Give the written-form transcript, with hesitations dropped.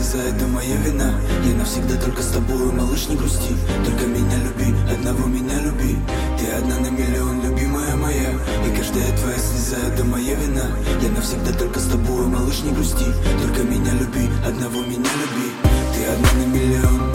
слеза, это моя вина. Я навсегда только с тобой, малыш, не грусти. Только меня люби, одного меня люби. Ты одна на миллион, любимая моя. И каждая твоя слеза, это моя вина. Я навсегда только с тобой, малыш, не грусти. Только меня люби, одного меня люби. Ты одна на миллион.